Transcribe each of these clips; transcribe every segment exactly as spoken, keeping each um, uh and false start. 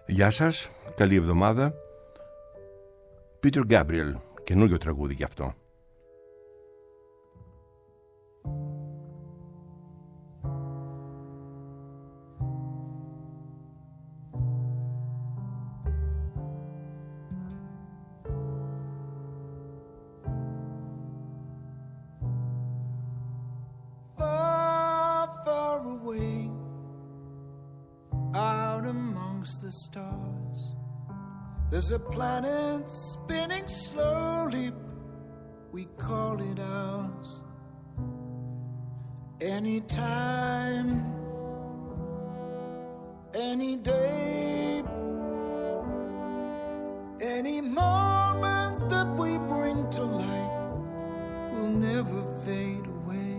Γεια σας, καλή εβδομάδα. Peter Gabriel, καινούριο τραγούδι γι' αυτό. There's a planet spinning slowly, we call it ours. Anytime, any day, any moment that we bring to life will never fade away.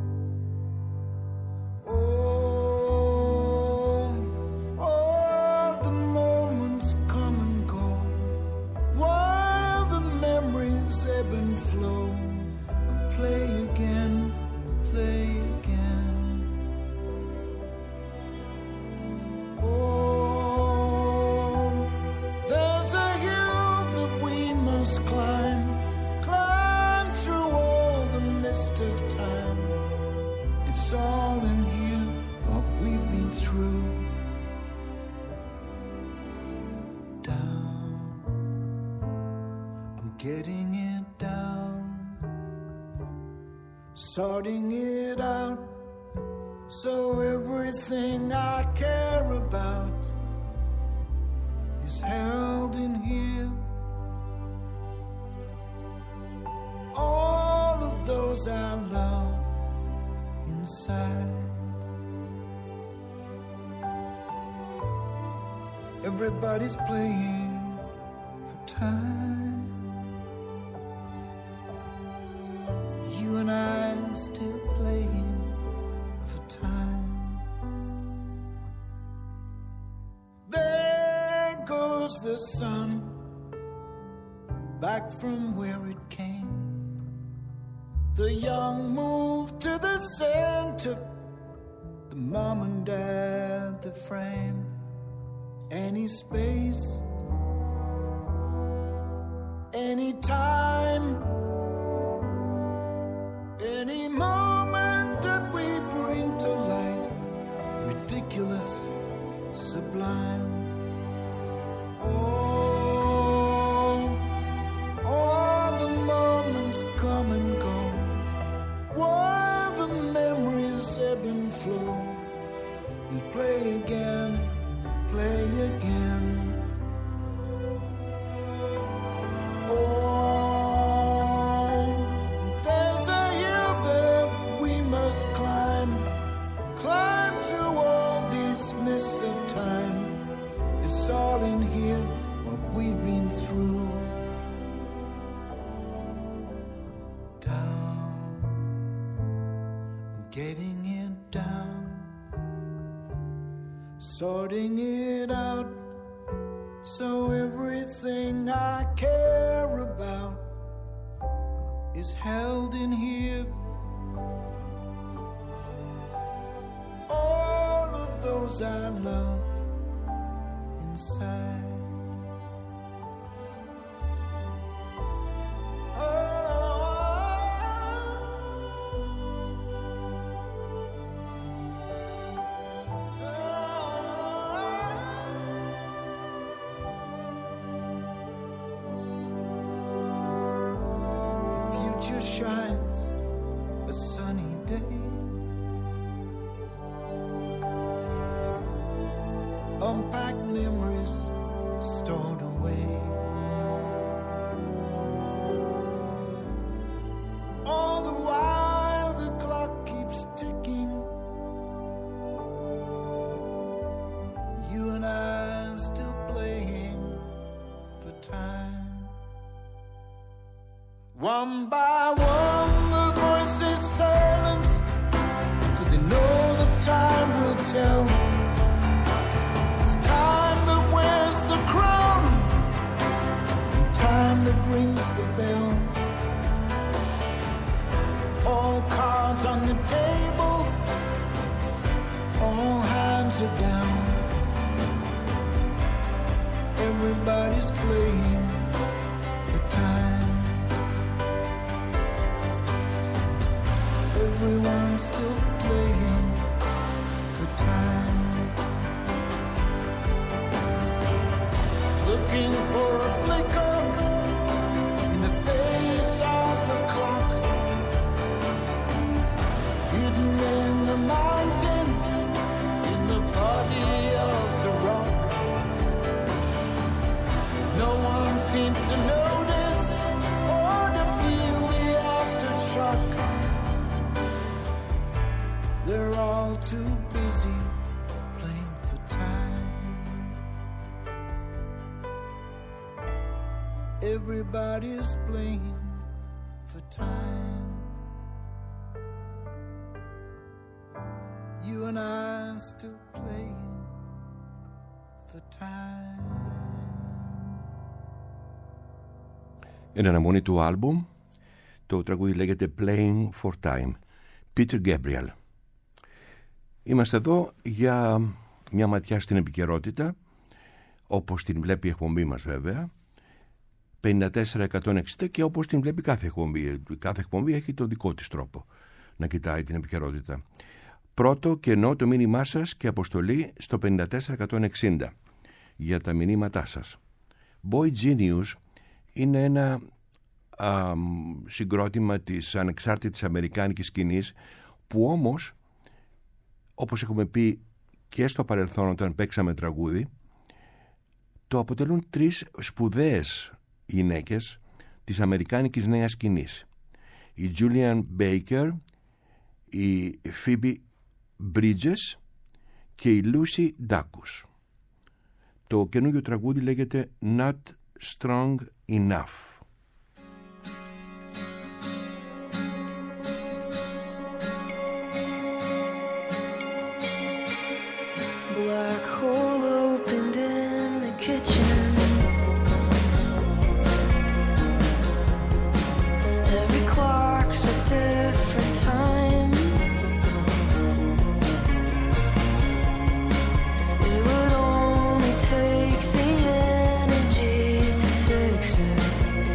Oh, all the moments come and go, while the memories ebb and flow, and play again, play again. Oh, there's a hill that we must climb, climb through all the mist of time. It's all in here, what we've been through. Down, I'm getting it down, sorting it out, so everything I care about is held in here. All of those I love inside. Everybody's playing for time. You and I still playing for time. There goes the sun, back from where it came. The young move to the center, the mom and dad, the frame. Any space, any time, any moment that we bring to life, ridiculous, sublime. Oh, all the moments come and go, while the memories ebb and flow, and play again, play again. Oh, there's a hill that we must climb, climb through all these mists of time. It's all in here, what we've been through. Down, I'm getting it down, sorting it out, so everything I care about is held in here. All of those I love inside. Shines a sunny day, unpacked memories stored away. All the while the clock keeps ticking, you and I still playing for time. One by one the voices silenced, for they know the time will tell. It's time that wears the crown, and time that rings the bell. All cards on the table, all hands are down. still playing for time, looking for a flicker in the face of the clock, hidden in the mountain, in the body of the rock. No one seems to notice or to feel the aftershock. They're all too busy playing for time. Everybody's playing for time. You and I are still playing for time. Εν αναμονή του άλμπουμ, το τραγούδι λέγεται Playing for Time, Peter Gabriel. Είμαστε εδώ για μια ματιά στην επικαιρότητα, όπως την βλέπει η εκπομπή μας βέβαια, πενήντα τέσσερα εκατόν εξήντα, και όπως την βλέπει κάθε εκπομπή. Κάθε εκπομπή έχει τον δικό της τρόπο να κοιτάει την επικαιρότητα. Πρώτο κενό το μήνυμά σας και αποστολή στο πενήντα τέσσερα εκατόν εξήντα για τα μηνύματά σας. Boy Genius είναι ένα α, συγκρότημα της ανεξάρτητης αμερικάνικης σκηνής, που όμως, όπως έχουμε πει και στο παρελθόν όταν παίξαμε τραγούδι, το αποτελούν τρεις σπουδαίες γυναίκες της αμερικάνικης νέας σκηνής. Η Julian Baker, η Phoebe Bridges και η Lucy Dacus. Το καινούργιο τραγούδι λέγεται Not Strong Enough. Black hole opened in the kitchen. Every clock's a different time. It would only take the energy to fix it.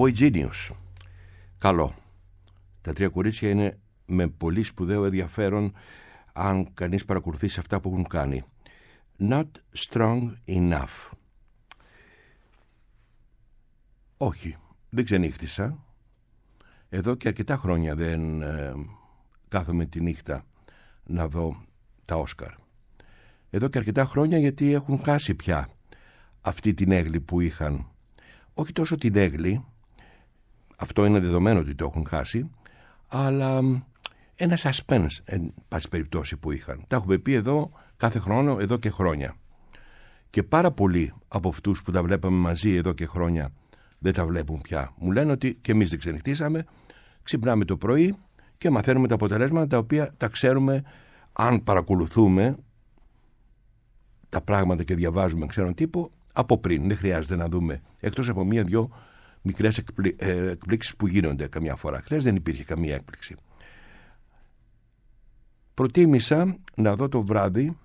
Boy Genius. Καλό. Τα τρία κορίτσια είναι με πολύ σπουδαίο ενδιαφέρον αν κανείς παρακολουθήσει αυτά που έχουν κάνει. Not strong enough. Όχι, δεν ξενύχτησα. Εδώ και αρκετά χρόνια δεν ε, κάθομαι τη νύχτα να δω τα Όσκαρ. Εδώ και αρκετά χρόνια, γιατί έχουν χάσει πια αυτή την έγκλη που είχαν. Όχι τόσο την έγκλη, αυτό είναι δεδομένο ότι το έχουν χάσει, αλλά ένα suspense, εν πάση περιπτώσει, που είχαν. Τα έχουμε πει εδώ κάθε χρόνο, εδώ και χρόνια. Και πάρα πολλοί από αυτούς που τα βλέπαμε μαζί εδώ και χρόνια δεν τα βλέπουν πια. Μου λένε ότι και εμείς δεν ξενυχτήσαμε, ξυπνάμε το πρωί και μαθαίνουμε τα αποτελέσματα, τα οποία τα ξέρουμε αν παρακολουθούμε τα πράγματα και διαβάζουμε ξέρουν τύπο από πριν. Δεν χρειάζεται να δούμε, εκτός από μία-δυο μικρές εκπλή, ε, εκπλήξεις που γίνονται καμιά φορά. Χθες δεν υπήρχε καμία έκπληξη. Προτίμησα να δω το βράδυ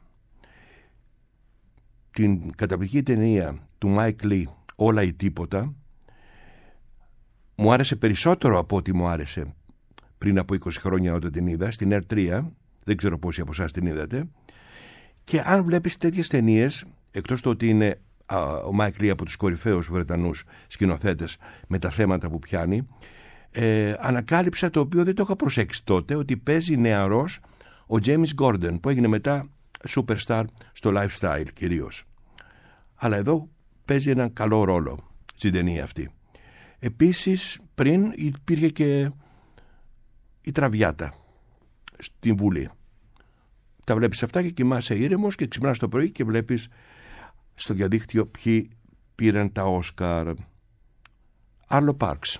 την καταπληκτική ταινία του Μάικ Λι, Όλα ή Τίποτα. Μου άρεσε περισσότερο από ό,τι μου άρεσε πριν από είκοσι χρόνια όταν την είδα, στην Air τρία. Δεν ξέρω πόσοι από εσάς την είδατε. Και αν βλέπεις τέτοιες ταινίες, εκτός το ότι είναι α, ο Μάικ Λι από τους κορυφαίους Βρετανούς σκηνοθέτες με τα θέματα που πιάνει, ε, ανακάλυψα, το οποίο δεν το είχα προσέξει τότε, ότι παίζει νεαρός ο James Gordon, που έγινε μετά superstar στο lifestyle κυρίως. Αλλά εδώ παίζει έναν καλό ρόλο στην ταινία αυτή. Επίσης πριν υπήρχε και η Τραβιάτα στην Βουλή. Τα βλέπεις αυτά και κοιμάσαι ήρεμος και ξυπνάς το πρωί και βλέπεις στο διαδίκτυο ποιοι πήραν τα Όσκαρ. Άρλο Πάρξ.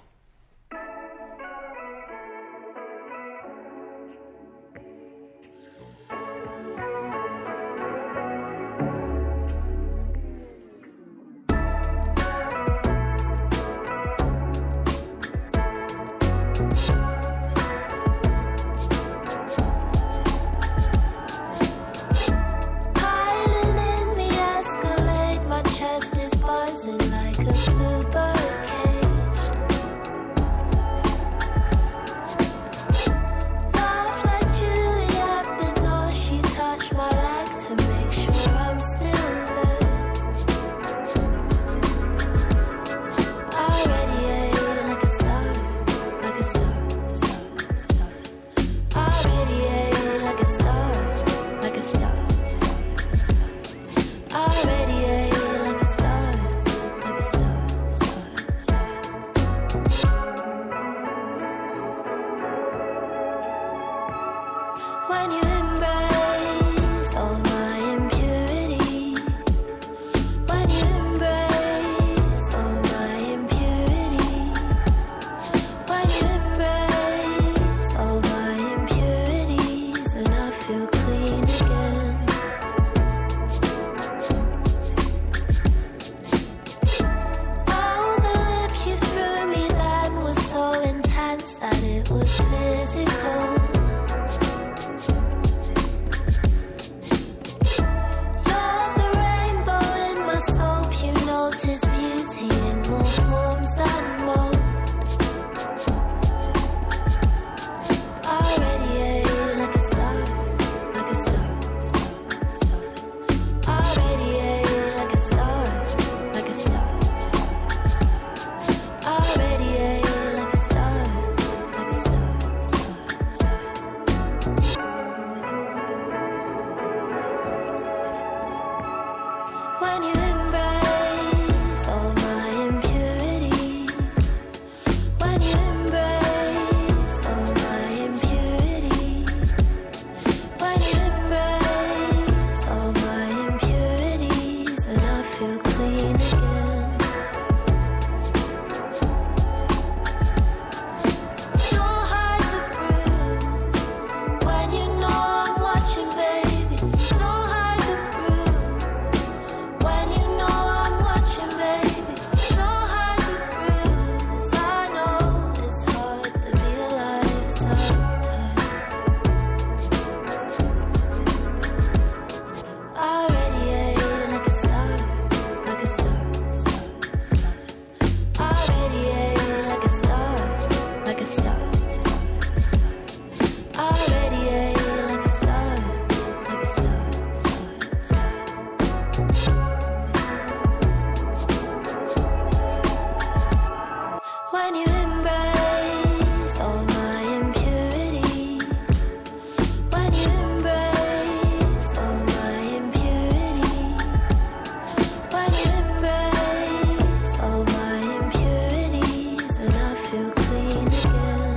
when you embrace all my impurities, when you embrace all my impurities, when you embrace all my impurities, and I feel clean again.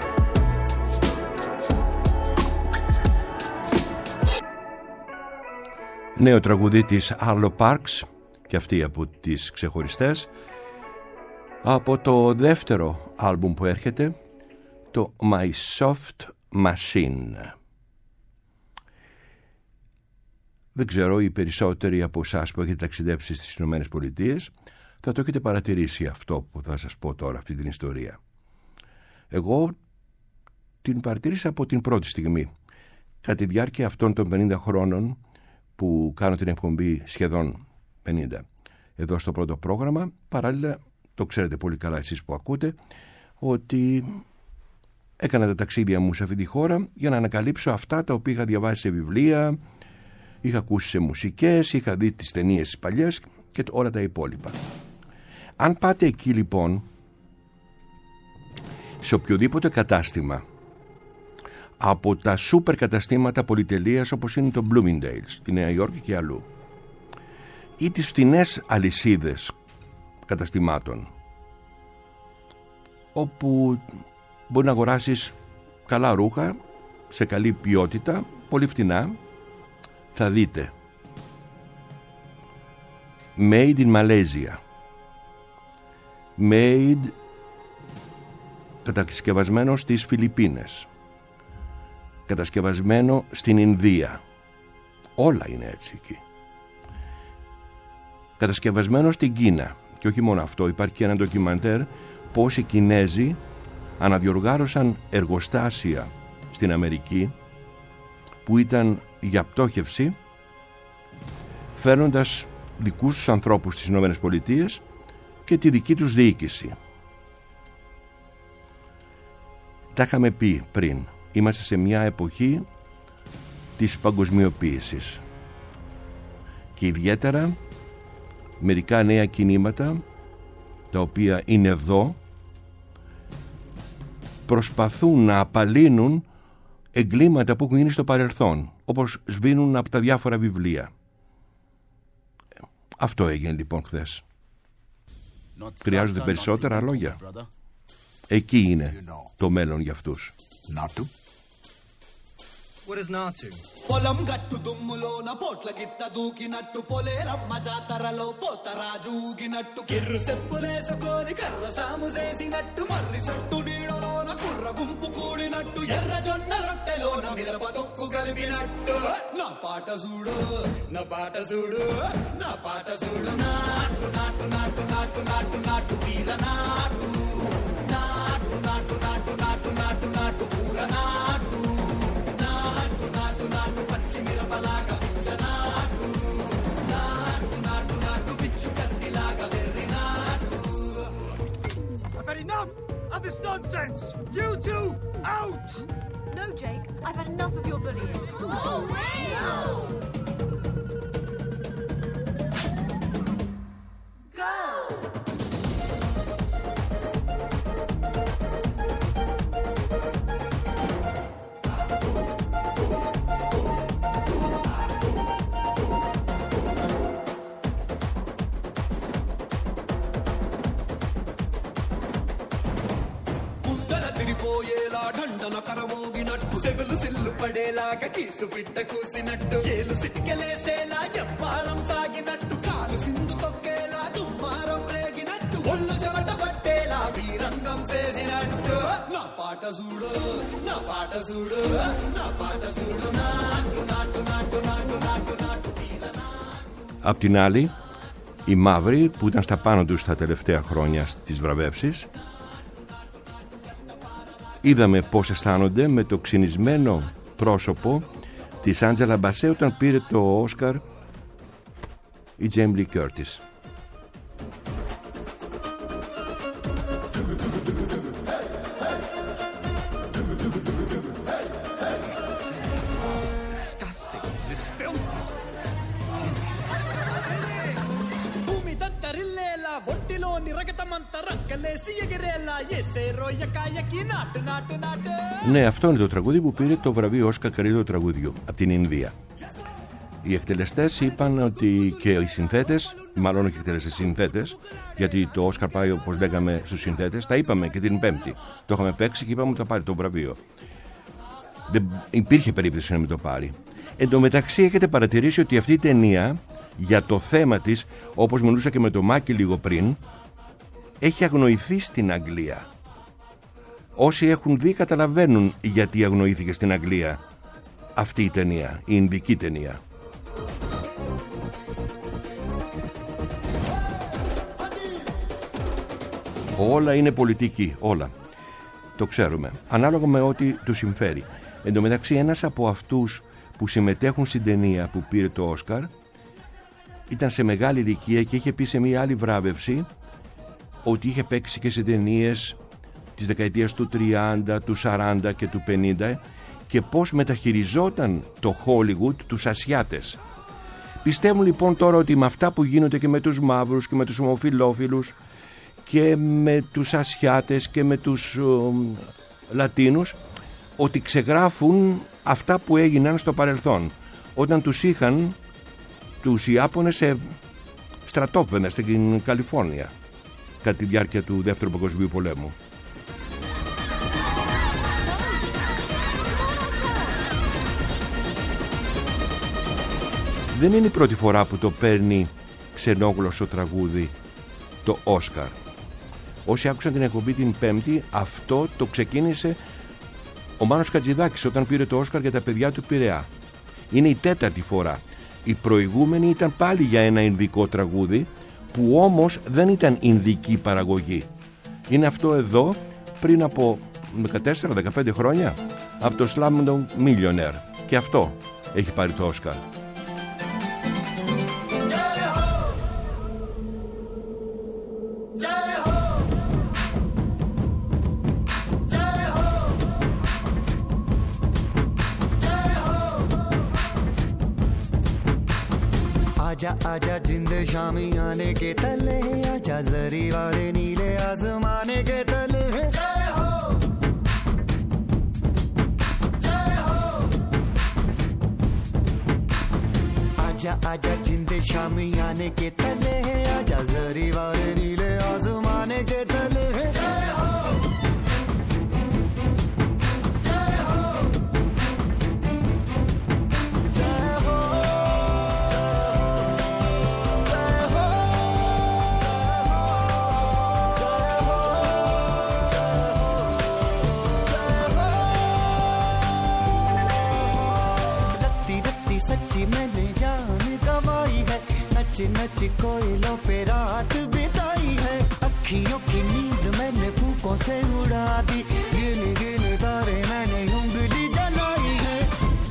Νέο τραγουδί της Arlo Parks, και αυτή από τις ξεχωριστές, από το δεύτερο άλμπουμ που έρχεται, το My Soft Machine. Δεν ξέρω, οι περισσότεροι από εσάς που έχετε ταξιδέψει στις Ηνωμένες Πολιτείες θα το έχετε παρατηρήσει αυτό που θα σας πω τώρα, αυτή την ιστορία. Εγώ την παρατήρησα από την πρώτη στιγμή. Κατά τη διάρκεια αυτών των πενήντα χρόνων που κάνω την εκπομπή, σχεδόν πενήντα, εδώ στο πρώτο πρόγραμμα, παράλληλα, το ξέρετε πολύ καλά εσείς που ακούτε, ότι έκανα τα ταξίδια μου σε αυτή τη χώρα για να ανακαλύψω αυτά τα οποία είχα διαβάσει σε βιβλία, είχα ακούσει σε μουσικές, είχα δει τις ταινίες τις παλιές και όλα τα υπόλοιπα. Αν πάτε εκεί λοιπόν, σε οποιοδήποτε κατάστημα από τα σούπερ καταστήματα πολυτελείας όπως είναι το Bloomingdale's στη Νέα Υόρκη και αλλού, ή τις φτηνές αλυσίδες καταστημάτων όπου μπορεί να αγοράσεις καλά ρούχα σε καλή ποιότητα, πολύ φτηνά, θα δείτε Made in Malaysia, Made, κατασκευασμένο στις Φιλιππίνες, κατασκευασμένο στην Ινδία, όλα είναι έτσι εκεί, κατασκευασμένο στην Κίνα. Και όχι μόνο αυτό, υπάρχει και ένα ντοκιμαντέρ πώς οι Κινέζοι αναδιοργάρωσαν εργοστάσια στην Αμερική που ήταν για πτώχευση, φέρνοντας δικούς τους ανθρώπους στις Ηνωμένες Πολιτείες και τη δική τους διοίκηση. Τα είχαμε πει πριν, είμαστε σε μια εποχή της παγκοσμιοποίησης και ιδιαίτερα μερικά νέα κινήματα τα οποία είναι εδώ προσπαθούν να απαλύνουν εγκλήματα που έχουν γίνει στο παρελθόν, όπως σβήνουν από τα διάφορα βιβλία. Αυτό έγινε λοιπόν χθες. Χρειάζονται περισσότερα λόγια. Εκεί είναι το μέλλον για αυτούς. What is Natu? పొలం గట్టు దుమ్ములోన పోట్ల గిట్ట దూకినట్టు పొలేరమ్మ జాతరలో పోతరాజూగినట్టు కిర్రు సెప్పులేసుకొని కర్ర సాము చేసినట్టు మర్రి చెట్టు నీడలోన కుర్ర గుంపు కూడినట్టు ఎర్ర జొన్న రొట్టెలోన మిరప తొక్కు కలిపినట్టు నా పాట చూడు నా పాట చూడు నా పాట చూడు నాటు నాటు నాటు నాటు నాటు నాటు వీర నాటు నాటు నాటు నాటు నాటు నాటు నాటు ఊర నాటు I've had enough of this nonsense! You two, out! No, Jake, I've had enough of your bullying. Oh, no! Go! సెవులు సిల్లు పడేలాగా కీసు బిడ్డ కూసినట్టు ఏలు సిటికెలేసేలా ఎవ్వారం సాగినట్టు కాలు సింధు తొక్కేలా దుమ్మారం రేగినట్టు ఒళ్ళు చెమట పట్టేలా వీరంగం చేసినట్టు నా పాట చూడు నా పాట చూడు నా పాట చూడు నాటు నాటు నాటు నాటు నాటు నాటు వీర నాటు. Απ' την άλλη, οι μαύροι που ήταν στα πάνω τους τα τελευταία χρόνια στις βραβεύσεις, είδαμε πώς αισθάνονται με το ξυνισμένο πρόσωπο της Άντζελα Μπασέ όταν πήρε το Όσκαρ η Τζέιμι Λι Κέρτις. ఒంటిలోని రగతమంత రక్కల Ναι, αυτό είναι το τραγούδι που πήρε το βραβείο Όσκαρ καλύτερου τραγουδιού από την Ινδία. Οι εκτελεστές είπαν ότι και οι συνθέτες, μάλλον όχι εκτελεστές, συνθέτες, γιατί το Όσκαρ πάει, όπως λέγαμε, στους συνθέτες, τα είπαμε και την Πέμπτη. Το είχαμε παίξει και είπαμε ότι θα πάρει το βραβείο. Δεν υπήρχε περίπτωση να μην το πάρει. Εν τω μεταξύ, έχετε παρατηρήσει ότι αυτή η ταινία, για το θέμα της, όπως μιλούσα και με το Μάκη λίγο πριν, έχει αγνοηθεί στην Αγγλία. Όσοι έχουν δει καταλαβαίνουν γιατί αγνοήθηκε στην Αγγλία αυτή η ταινία, η Ινδική ταινία. Όλα είναι πολιτική, όλα. Το ξέρουμε. Ανάλογα με ό,τι του συμφέρει. Εν τω μεταξύ, ένας από αυτούς που συμμετέχουν στην ταινία που πήρε το Όσκαρ ήταν σε μεγάλη ηλικία και είχε πει σε μια άλλη βράβευση ότι είχε παίξει και σε ταινίες της δεκαετίας του τριάντα, του σαράντα και του πενήντα και πώς μεταχειριζόταν το Hollywood τους Ασιάτες. Πιστεύουν λοιπόν τώρα ότι με αυτά που γίνονται και με τους μαύρους και με τους ομοφυλόφιλους και με τους Ασιάτες και με τους ο, Λατίνους, ότι ξεγράφουν αυτά που έγιναν στο παρελθόν, όταν τους είχαν τους Ιάπωνες σε στρατόπεδα στην Καλιφόρνια κατά τη διάρκεια του Δεύτερου Παγκοσμίου Πολέμου. Δεν είναι η πρώτη φορά που το παίρνει ξενόγλωσσο τραγούδι το Όσκαρ. Όσοι άκουσαν την εκπομπή την Πέμπτη, αυτό το ξεκίνησε ο Μάνος Χατζηδάκης όταν πήρε το Όσκαρ για τα παιδιά του Πειραιά. Είναι η τέταρτη φορά. Η προηγούμενη ήταν πάλι για ένα ινδικό τραγούδι που όμως δεν ήταν ινδική παραγωγή. Είναι αυτό εδώ πριν από δεκατέσσερα δεκαπέντε χρόνια από το Slumdog Millionaire και αυτό έχει πάρει το Όσκαρ. आजा आजा जिंद शामी आने के तले आजा जरी वाले नीले आसमाने के तले जय हो जय हो आजा आजा जिंद शामी आने के तले आजा जरी वाले नीले आसमाने के तले जय हो नच कोयलों पे रात बिताई है अखियों की नींद मैंने फूकों से उड़ा दी गिन गिन तारे मैंने उंगली जलाई है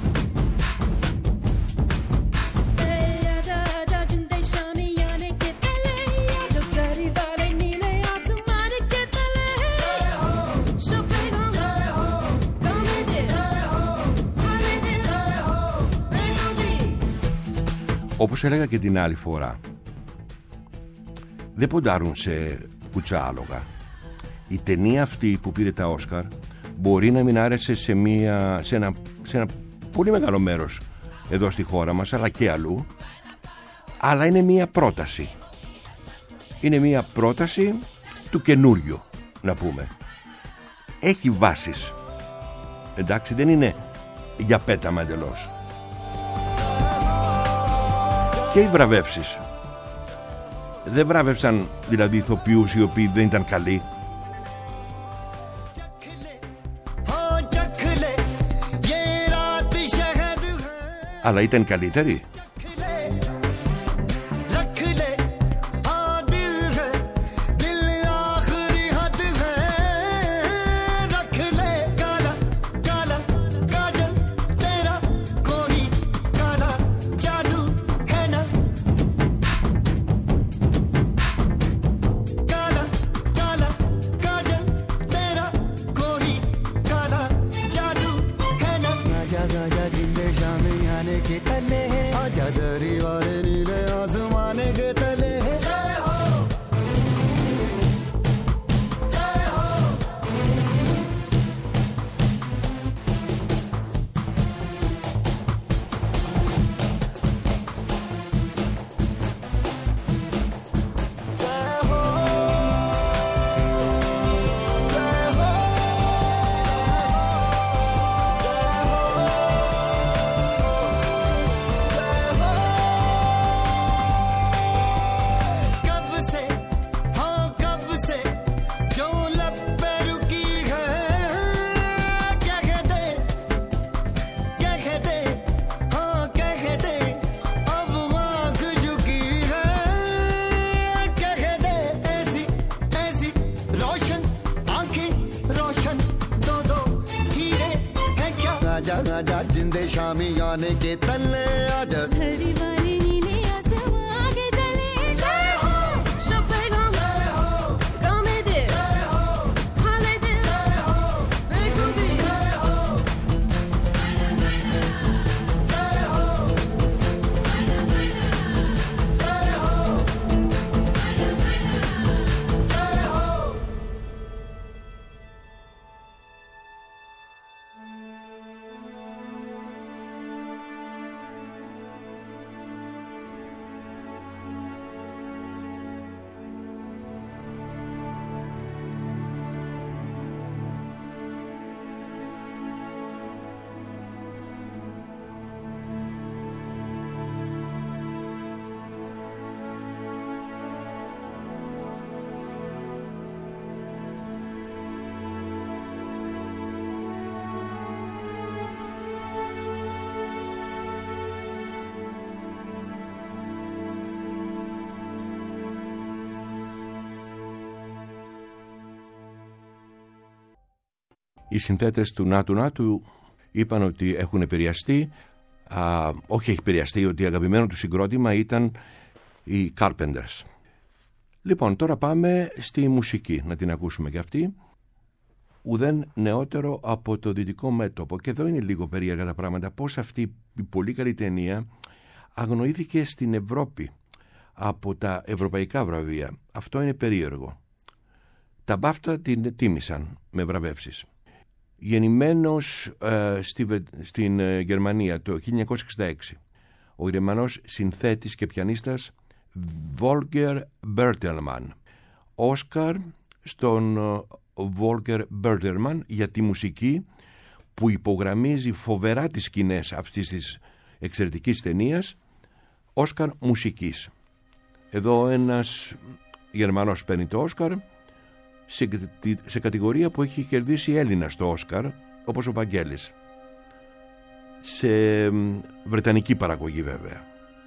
आजा आजा जिंदे शामी आने के तले जो सारी वाले नीले आसमान के तले जय हो शोपेगा जय हो कॉमेडी जय हो हॉलीडे जय हो मेलोडी. Όπως έλεγα και την άλλη φορά, δεν ποντάρουν σε κουτσάλογα. Η ταινία αυτή που πήρε τα Όσκαρ μπορεί να μην άρεσε σε, μια, σε, ένα, σε ένα πολύ μεγάλο μέρος εδώ στη χώρα μας, αλλά και αλλού, αλλά είναι μια πρόταση. Είναι μια πρόταση του καινούριου, να πούμε. Έχει βάσεις. Εντάξει, δεν είναι για πέταμα εντελώς. Και οι βραβεύσεις δεν βράβευσαν δηλαδή ηθοποιούς οι οποίοι δεν ήταν καλοί. Αλλά ήταν καλύτεροι. आजा आजा जिंदे शामी आने के तले आजा झरी वाले नीले आसमां के तले जय हो शपेगम जय हो गमे दे जय हो हाले दे जय हो मैं खुदी जय हो मैला मैला जय हो मैला मैला जय हो मैला मैला जय हो Οι συνθέτες του Νάτου Νάτου είπαν ότι έχουν επηρεαστεί, α, όχι έχει επηρεαστεί, ότι αγαπημένο του συγκρότημα ήταν οι Carpenters. Λοιπόν, τώρα πάμε στη μουσική, να την ακούσουμε και αυτή. Ουδέν νεότερο από το Δυτικό Μέτωπο. Και εδώ είναι λίγο περίεργα τα πράγματα. Πώς αυτή η πολύ καλή ταινία αγνοήθηκε στην Ευρώπη από τα ευρωπαϊκά βραβεία. Αυτό είναι περίεργο. Τα μπάφτα την τίμησαν με βραβεύσεις. Γεννημένος ε, στη, στην ε, Γερμανία το χίλια εννιακόσια εξήντα έξι, ο Γερμανός συνθέτης και πιανίστας Volker Bertelmann. Όσκαρ στον ε, Volker Bertelmann για τη μουσική που υπογραμμίζει φοβερά τις σκηνές αυτής της εξαιρετικής ταινίας. Όσκαρ μουσικής. Εδώ ένας Γερμανός παίρνει το Όσκαρ σε, σε κατηγορία που έχει κερδίσει Έλληνα στο Όσκαρ, όπως ο Βαγγέλης, σε βρετανική παραγωγή βέβαια.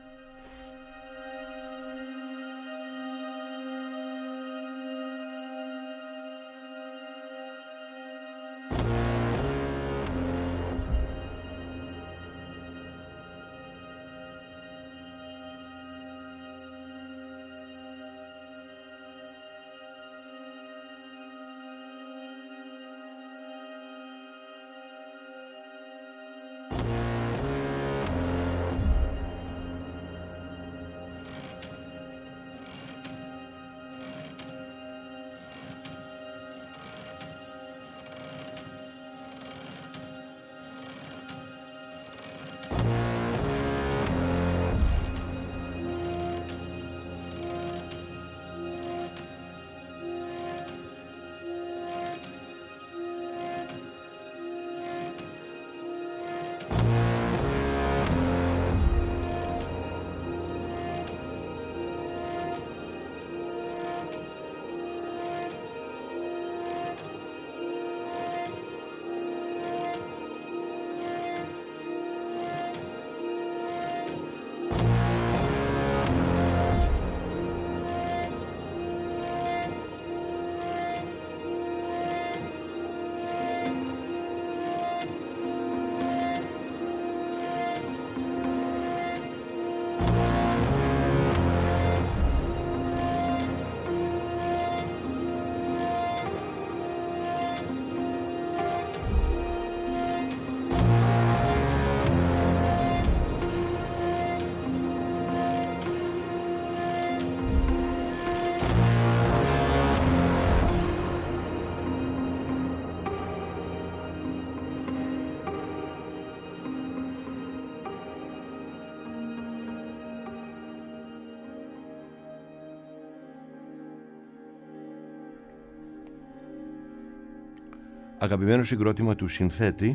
Αγαπημένο συγκρότημα του συνθέτη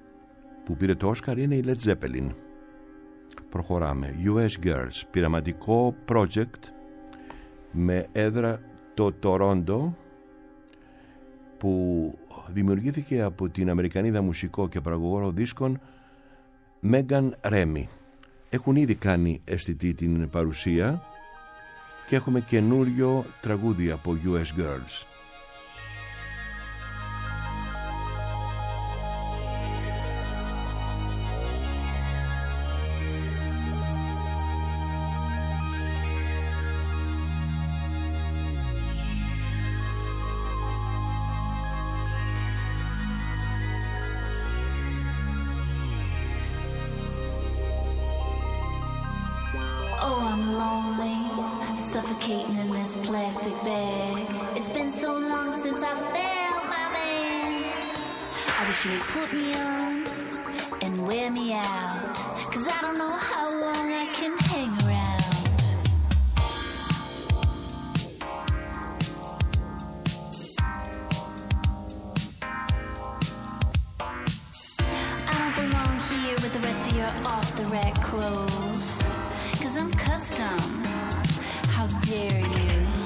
που πήρε το Όσκαρ είναι η Led Zeppelin. Προχωράμε. γιου ες Girls, πειραματικό project με έδρα το Τορόντο, που δημιουργήθηκε από την Αμερικανίδα μουσικό και παραγωγό δίσκων Megan Remy. Έχουν ήδη κάνει αισθητή την παρουσία και έχουμε καινούριο τραγούδι από γιου ες Girls. suffocating in this plastic bag. It's been so long since I felt my man. I wish you would put me on and wear me out, 'cause I don't know how long I can hang around. I don't belong here with the rest of your off-the-rack clothes, 'cause I'm custom. How dare you?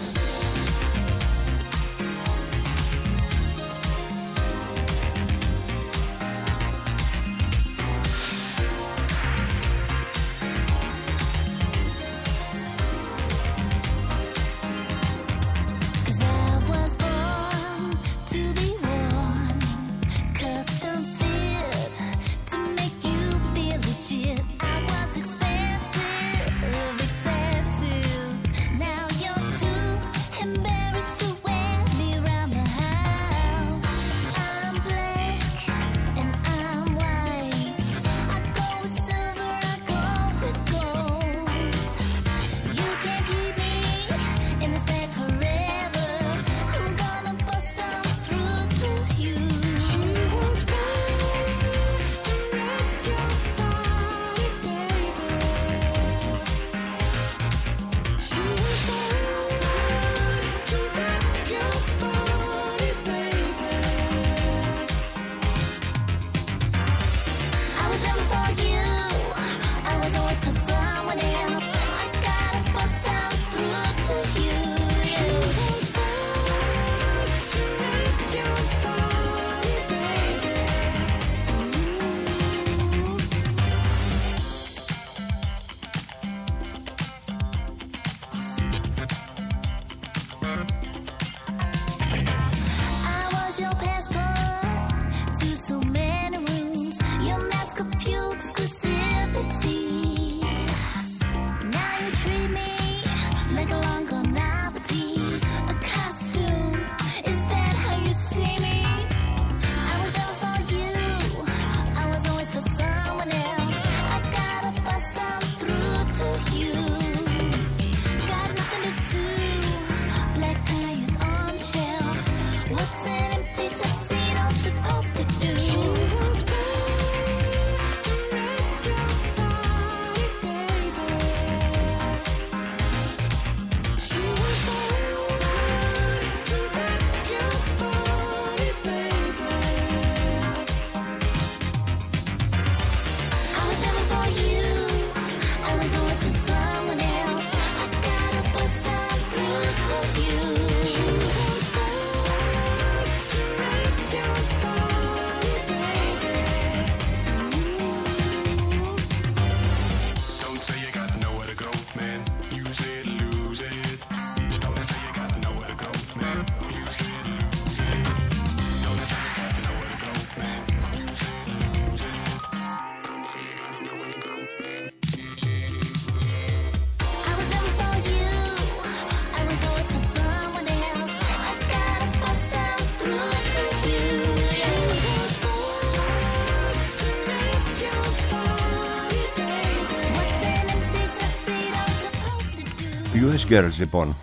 γιου ες Girls λοιπόν,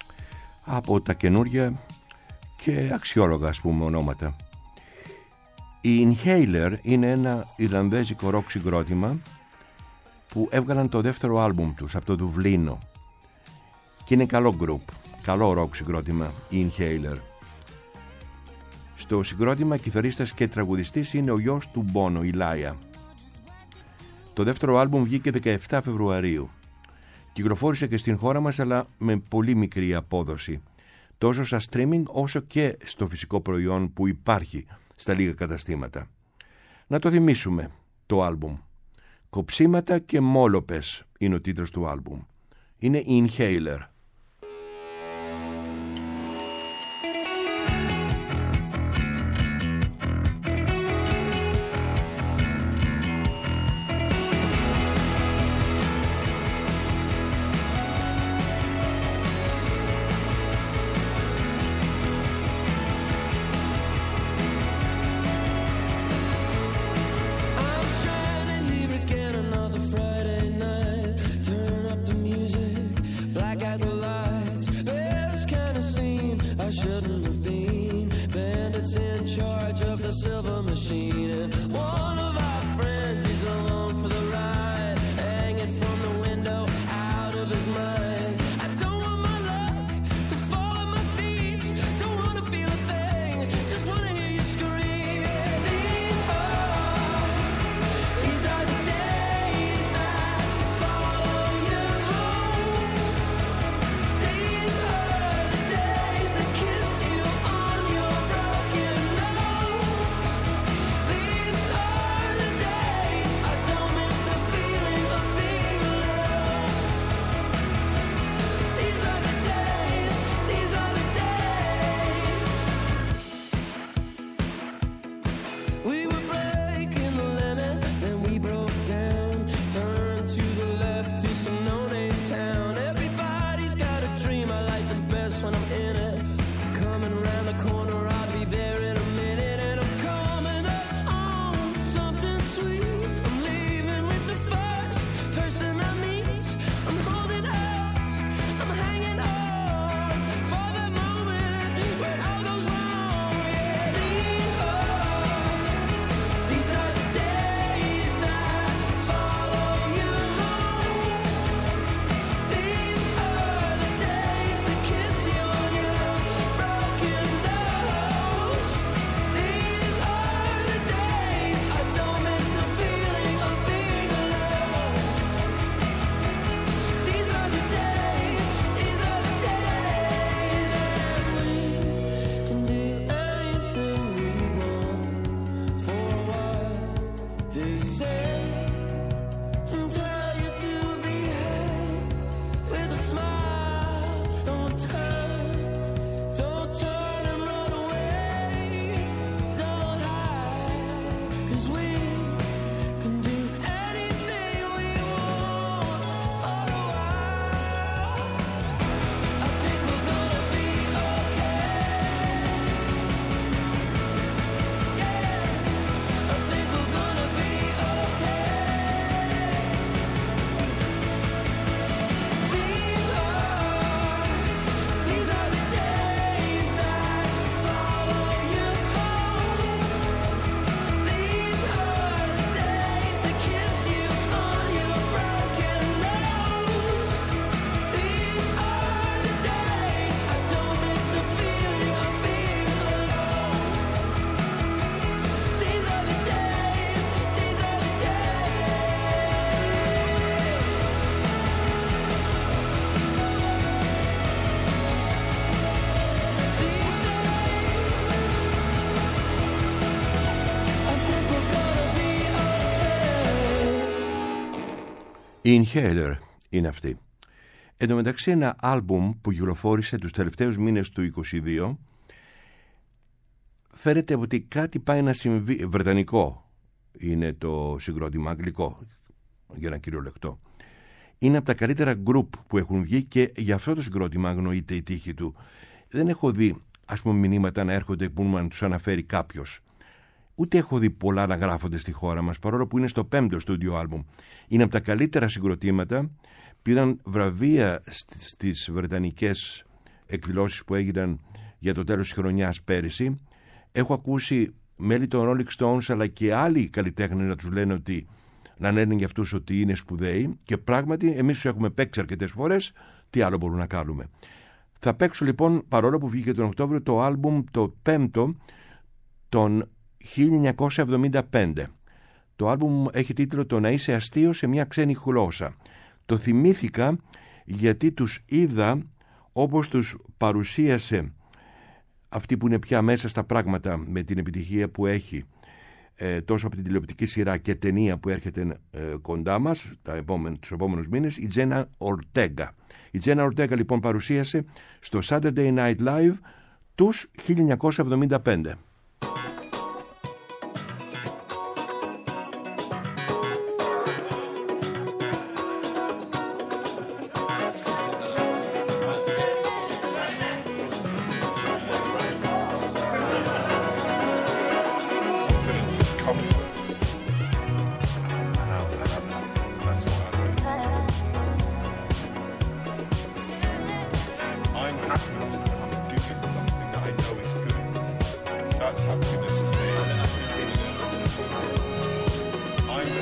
από τα καινούρια και αξιόλογα ας πούμε ονόματα. Η Inhaler είναι ένα ιρλανδέζικο ροκ συγκρότημα που έβγαλαν το δεύτερο άλμπουμ τους από το Δουβλίνο και είναι καλό γκρουπ, καλό ροκ συγκρότημα η Inhaler. Στο συγκρότημα κιθαρίστας και τραγουδιστής είναι ο γιος του Μπόνο, η Λάια. Το δεύτερο άλμπουμ βγήκε δεκαεφτά Φεβρουαρίου. Κυκλοφόρησε και στην χώρα μας, αλλά με πολύ μικρή απόδοση, τόσο στα streaming όσο και στο φυσικό προϊόν που υπάρχει στα λίγα καταστήματα. Να το θυμίσουμε το άλμπουμ. Κοψίματα και μόλοπες είναι ο τίτλος του άλμπουμ. Είναι Inhaler. Friday night, turn up the music, black eyed charge of the silver machine. And one of our friends, he's along for the ride, hanging from the window out of his mind. I don't want my luck to fall at my feet, don't want to feel a thing, just want to hear you scream. These are, these are the days that follow you home. These are the days that kiss you on your broken nose. These are the days I don't miss the feeling of being alone. These are the days, these are the days. We were breaking the limit, then we broke down. Turned to the left to some no-name town. Everybody's got a dream, I like them best when I'm in it. Coming around the corner, I'll be there in a minute. And I'm coming up on something sweet. I'm leaving with the first person I meet. I'm holding out, I'm hanging on for the moment when it all goes wrong. Yeah, these are, these are the days that follow you home. These are the days that kiss you on your broken nose. These are the days I don't miss the feeling of being alone. These are the days, these are the days. And we can do anything we want for a while. They say and tell you to behave with a smile. Don't turn, don't turn and run away. Don't hide, 'cause we can do anything we want for a while. I think we're gonna be okay. Yeah, I think we're gonna be okay. These are, these are the days that follow you home. These are the days that kiss you on your broken nose. These are the days I don't miss the feeling of being alone. These are the days, these are the Η Inhaler είναι αυτή. Εν τω μεταξύ, ένα άλμπουμ που κυκλοφόρησε τους τελευταίους μήνες του είκοσι δύο φέρεται ότι κάτι πάει να συμβεί. Βρετανικό είναι το συγκρότημα, αγγλικό για να κυριολεκτώ. Είναι από τα καλύτερα γκρουπ που έχουν βγει και γι' αυτό το συγκρότημα αγνοείται η τύχη του. Δεν έχω δει, ας πούμε, μηνύματα να έρχονται που να τους αναφέρει κάποιος. Ούτε έχω δει πολλά να γράφονται στη χώρα μας, παρόλο που είναι στο πέμπτο στούντιο άλμπουμ. Είναι από τα καλύτερα συγκροτήματα. Πήραν βραβεία στις βρετανικές εκδηλώσεις που έγιναν για το τέλος της χρονιάς πέρυσι. Έχω ακούσει μέλη των Rolling Stones αλλά και άλλοι καλλιτέχνες να τους λένε ότι, να λένε για αυτούς ότι είναι σπουδαίοι, και πράγματι εμείς τους έχουμε παίξει αρκετές φορές. Τι άλλο μπορούμε να κάνουμε. Θα παίξω λοιπόν, παρόλο που βγήκε τον Οκτώβριο, το άλμπουμ το πέμπτο των χίλια εννιακόσια εβδομήντα πέντε. Το άλμπουμ έχει τίτλο «Το να είσαι αστείο σε μια ξένη γλώσσα». Το θυμήθηκα γιατί τους είδα όπως τους παρουσίασε αυτή που είναι πια μέσα στα πράγματα με την επιτυχία που έχει ε, τόσο από την τηλεοπτική σειρά και ταινία που έρχεται ε, κοντά μας τα επόμενα, τους επόμενους μήνες, η Τζένα Ορτέγκα. Η Τζένα Ορτέγκα λοιπόν παρουσίασε στο Saturday Night Live τους χίλια εννιακόσια εβδομήντα πέντε. I'm happiness that I'm doing something that I know is good.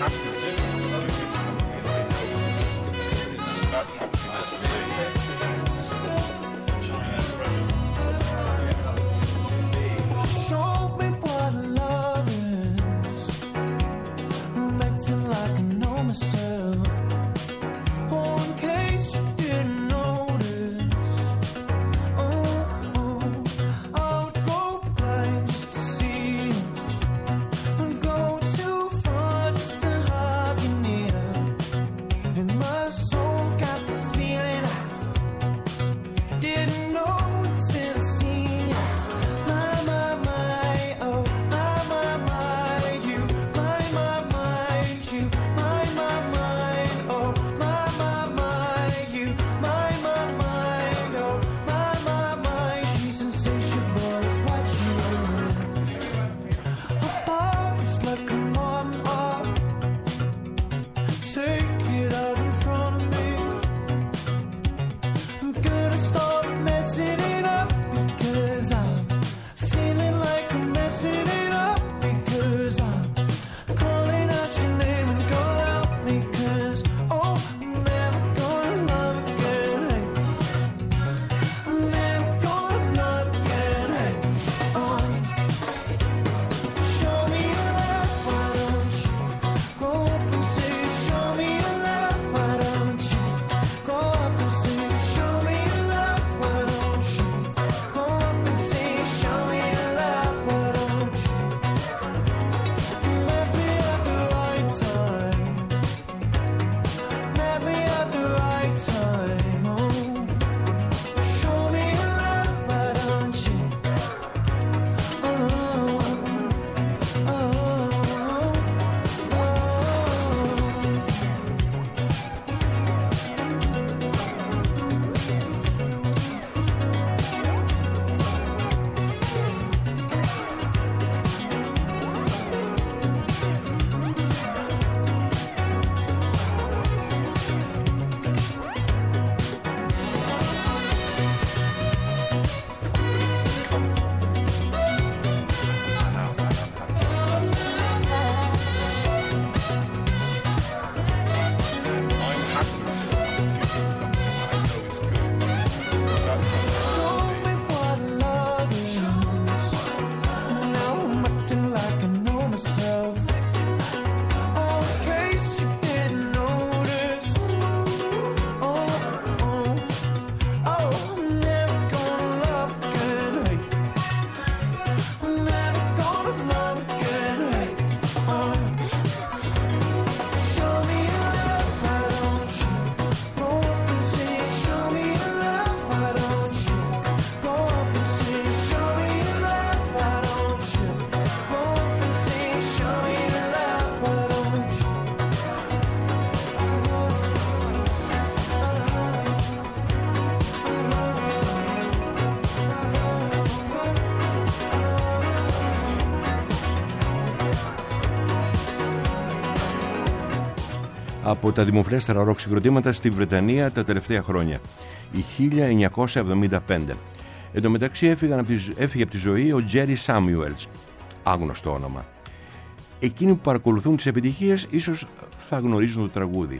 από τα δημοφιλέστερα ροκ συγκροτήματα στη Βρετανία τα τελευταία χρόνια, η χίλια εννιακόσια εβδομήντα πέντε. Εν τω μεταξύ έφυγε από τη ζωή ο Τζέρι Σάμιουελς, άγνωστο όνομα. Εκείνοι που παρακολουθούν τις επιτυχίες ίσως θα γνωρίζουν το τραγούδι.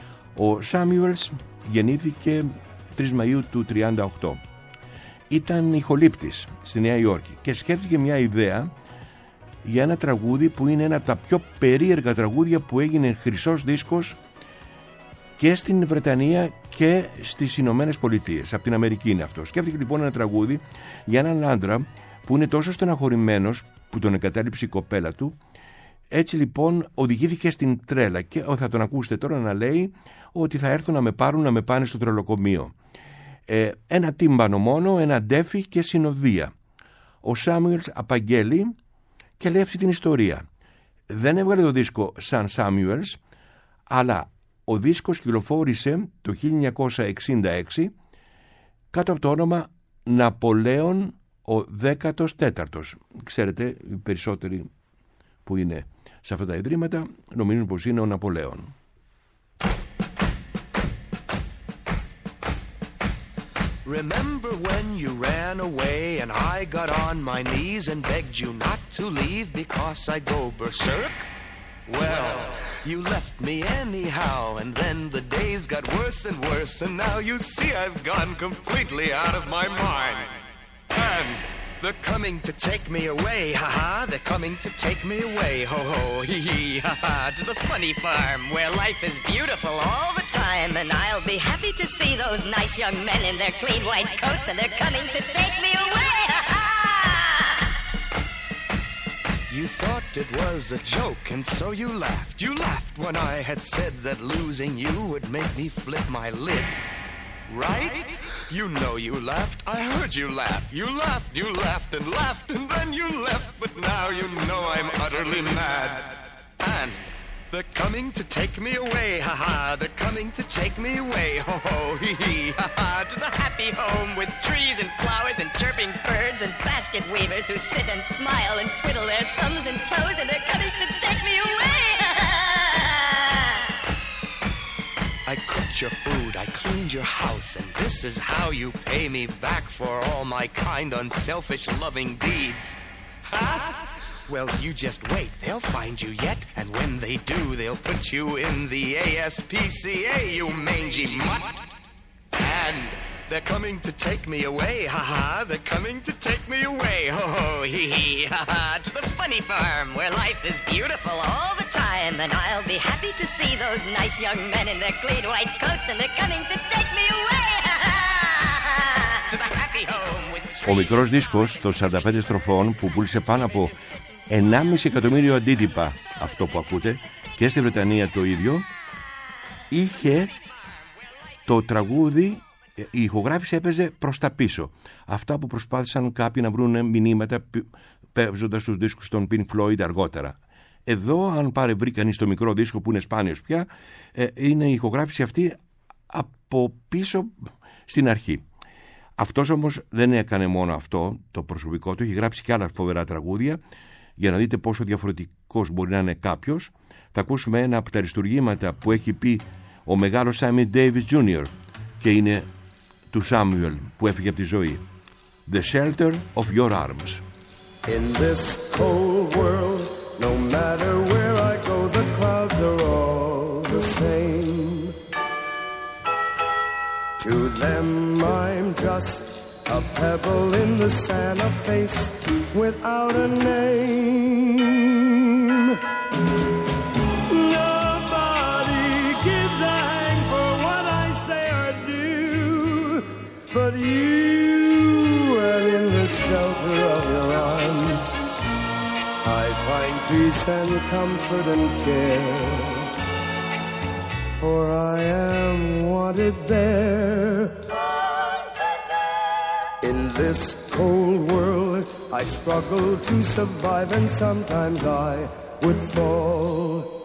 Ο Σάμιουελς γεννήθηκε τρεις Μαΐου του τριάντα οκτώ. Ήταν ηχολήπτης στη Νέα Υόρκη και σκέφτηκε μια ιδέα για ένα τραγούδι που είναι ένα από τα πιο περίεργα τραγούδια που έγινε χρυσός δίσκος και στην Βρετανία και στις Ηνωμένες Πολιτείες. Από την Αμερική είναι αυτό. Σκέφτηκε λοιπόν ένα τραγούδι για έναν άντρα που είναι τόσο στεναχωρημένος που τον εγκατάλειψε η κοπέλα του. Έτσι λοιπόν οδηγήθηκε στην τρέλα και θα τον ακούσετε τώρα να λέει ότι θα έρθουν να με πάρουν να με πάνε στο τρελοκομείο. Ε, ένα τύμπανο μόνο, ένα ντέφι και συνοδεία. Ο Σάμιουελς απαγγέλει και λέει αυτή την ιστορία. Δεν έβγαλε το δίσκο σαν Σάμιουελς, αλλά ο δίσκος κυκλοφόρησε το χίλια εννιακόσια εξήντα έξι κάτω από το όνομα Ναπολέον ο δέκατος τέταρτος. Ξέρετε, οι περισσότεροι που είναι σε αυτά τα ιδρύματα νομίζουν πως είναι ο Ναπολέον. Remember when you ran away and I got on my knees and begged you not to leave because I go berserk? Well, You left me anyhow, and then the days got worse and worse, and now you see I've gone completely out of my mind. And they're coming to take me away, ha-ha, they're coming to take me away, ho-ho, hee-hee, ha-ha, to the funny farm where life is beautiful all the time, and I'll be happy to see those nice young men in their clean white coats, and they're coming to take me away, ha-ha! You thought it was a joke, and so you laughed. You laughed when I had said that losing you would make me flip my lid. Right? You know you laughed. I heard you laugh. You laughed, you laughed and laughed, and then you left. But now you know I'm utterly mad. And they're coming to take me away, ha-ha. They're coming to take me away, ho-ho, hee-hee, ha-ha. To the happy home with trees and flowers and chirping birds and basket weavers who sit and smile and twiddle their thumbs and toes, and they're coming to take me away, ha-ha. I cooked your food, I cleaned your house, and this is how you pay me back for all my kind, unselfish, loving deeds. Ha? Well, you just wait, they'll find you yet, and when they do, they'll put you in the A S P C A, you mangy mutt. And they're coming to take me away, ha-ha, they're coming to take me away, ho-ho, hee-hee, ha-ha, to the funny farm where life is beautiful all the time, and I'll be happy to see those nice young men in their clean white coats, and they're coming to take me away, ha-ha, to the happy home with trees. Ο μικρός δίσκος των σαράντα πέντε στροφών που πούλησε πάνω από ενάμιση εκατομμύριο αντίτυπα, αυτό που ακούτε, και στη Βρετανία το ίδιο, είχε το τραγούδι, η ηχογράφηση έπαιζε προς τα πίσω. Αυτά που προσπάθησαν κάποιοι να βρουν μηνύματα παίζοντας τους δίσκους των Pink Floyd αργότερα. Εδώ, αν πάρει βρει κανείς το μικρό δίσκο που είναι σπάνιος πια, είναι η ηχογράφηση αυτή από πίσω στην αρχή. Αυτός όμως δεν έκανε μόνο αυτό το προσωπικό του, έχει γράψει και άλλα φοβερά τραγούδια. Για να δείτε πόσο διαφορετικός μπορεί να είναι κάποιος, θα ακούσουμε ένα από τα αριστουργήματα που έχει πει ο μεγάλος Sammy Davis τζούνιορ και είναι του Samuel που έφυγε από τη ζωή. The shelter of your arms. In this cold world, no matter where I go, the clouds are all the same. To them I'm just a pebble in the sand, a face without a name. Nobody gives a hang for what I say or do, but you, and in the shelter of your arms, I find peace and comfort and care, for I am wanted there. In this cold world, I struggle to survive, and sometimes I would fall.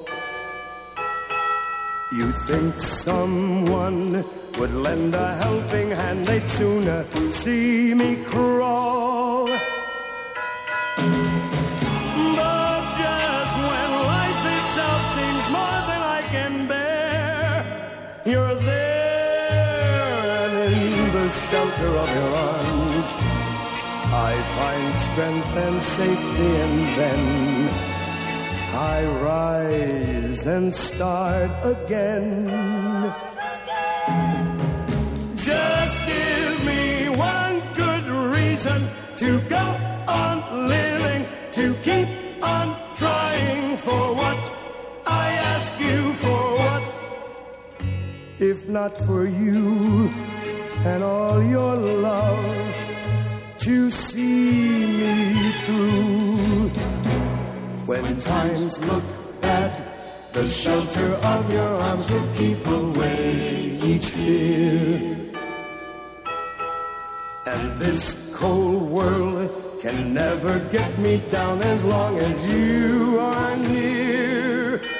You think someone would lend a helping hand, they'd sooner see me crawl. But just when life itself seems more than I can bear, you're there, and in the shelter of your arms, I find strength and safety, and then I rise and start again. Just give me one good reason to go on living, to keep on trying for what I ask you for. What if not for you and all your love to see me through? When times look bad, the shelter of your arms will keep away each fear. And this cold world can never get me down as long as you are near.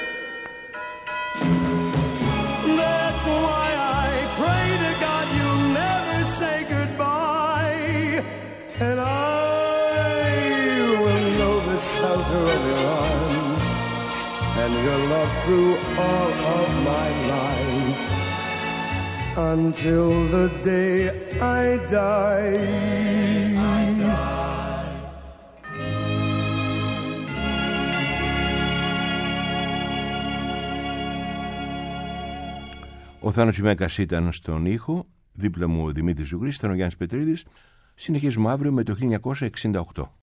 That's why I pray to God you'll never say goodbye, and I will know the shelter of your arms and your love through all of my life, until the day I die. I die. Ο Θάνος Τσιμέκας ήταν στον ήχο, δίπλα μου ο Δημήτρης Ζουγρής, ήταν ο Γιάννης Πετρίδης. Συνεχίζουμε αύριο με το χίλια εννιακόσια εξήντα οκτώ.